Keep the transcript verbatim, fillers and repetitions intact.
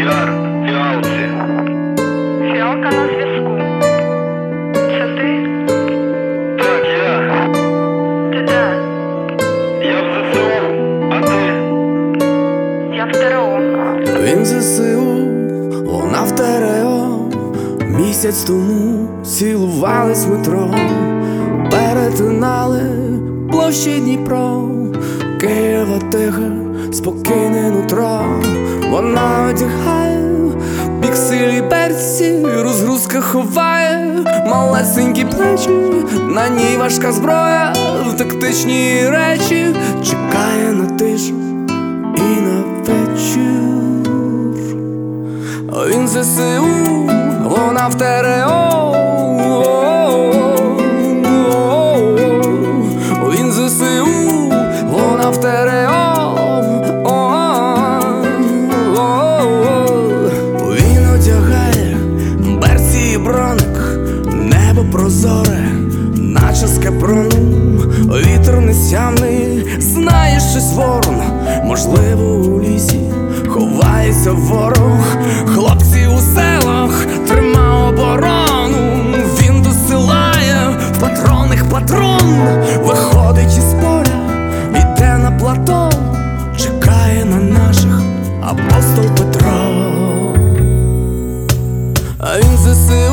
Яр, фіалці. Фіалка на зв'язку. Це ти? Так, я. Ти де? Я в зе се у, а ти? Я в ТРО. Він в зе се у, вона в ТРО. Місяць тому цілувались в метро, перетинали площі Дніпро. Києва тихе, спокійне нутро. Вона одягає пікселі берці, розгрузка ховає малесенькі плечі, на ній важка зброя, тактичні речі, чекає на тишу і на вечір. Він в зе се у, вона в ТРО. Він в зе се у, вона в ТРО. Він одягає берці і броник, небо прозоре, наче з капрону. Вітер несямний, знає щось ворон, можливо у лісі ховається ворог. Хлопці у селах трима оборону. Він досилає в патронних патрон, виходить із поля, іде на плато, чекає на наших апостол Петро. А він в зе се